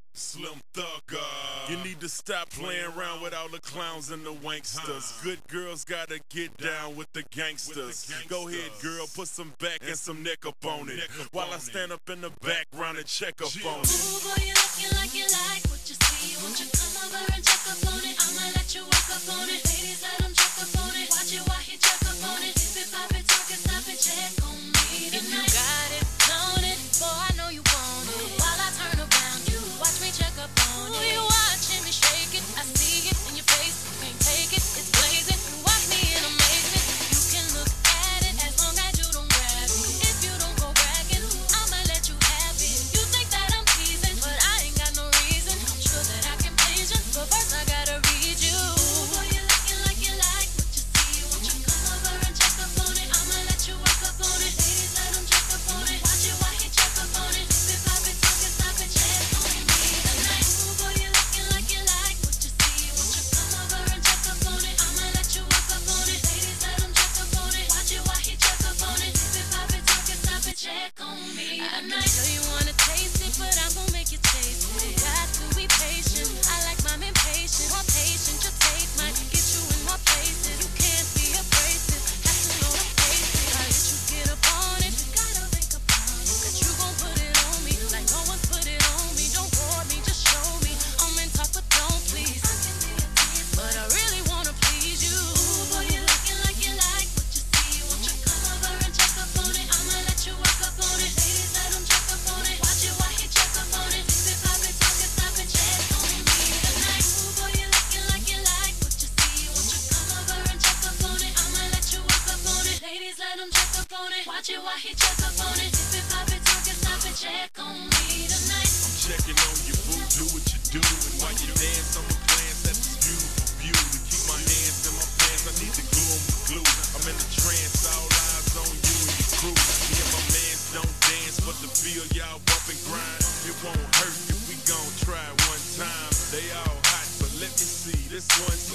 Slim Thugger. You need to stop playing around with all the clowns and the wanksters. Good girls gotta get down with the gangsters. Go ahead, girl, put some back and some neck up on it. While I stand up in the background and check up on it. Ooh, boy, you looking like you like what you see. Won't you come over and check up on it? I'ma let you work up on it. Ladies, let them check up on it. Watch it while he check up on it. If it pop it, talk it, stop it, check on me tonight. If you got it, own it. Boy, I know you want it. While I turn around, you watch me check up on it. You watching me shake it. I see it in your face. You can't take it. It's blazing. You watch me in amazement. You can look at it as long as you don't grab it. If you don't go bragging, I'ma let you have it. You think that I'm teasing, but I ain't got no reason. I'm sure that I can please you, but first I gotta read you. Ooh, boy, you looking like you like what you see. Won't you come over and check up on it? I'ma let you work up on it. Ladies, let him check up on it. Watch it while he check up on it. If it pop it, talk it, stop it, check on me tonight. Ooh, boy, you looking like you like what you see. Won't you come over and check up on it? I'ma let you work up on it. Ladies, let him check up on it. Watch it while he check up on it. If it pop it, talk it, stop it, check on me tonight. I know you wanna taste it, but I'm gonna make you taste it. You got to be patient. I like mine impatient. More patient, your taste might get you in more places. You can't be abrasive. Have to know the basics. I let you get up on it. You gotta make a promise that you gon' put it on me like no one's put it on me. Don't bore me, just show me. I'm in talk, but don't please. I can be a tease, but I really wanna please you. Ooh, boy, you looking like you like what you see. Won't you come over and check up on it? I'ma let you work up on it. Ladies, let him check up on it. Watch it while he check up on it. If it pop it, talk it, stop it, check on me tonight. Ooh, boy, you looking like you like what you see. Won't you come over and check up on it? I'ma let you work up on it. Ladies, let him check up on it. Watch it while he check up on it. If it pop it, talk it, stop it, check on me tonight. I'm checking on you, boo, do what you do. And while you dance on the plans, that's a beautiful view. To keep my hands in my pants, I need to glue 'em with glue. I'm in a trance, all eyes on you and your crew. Me and my mans don't dance, but the feel y'all bump and grind. It won't hurt if we gon' try one time. They all hot, but let me see this one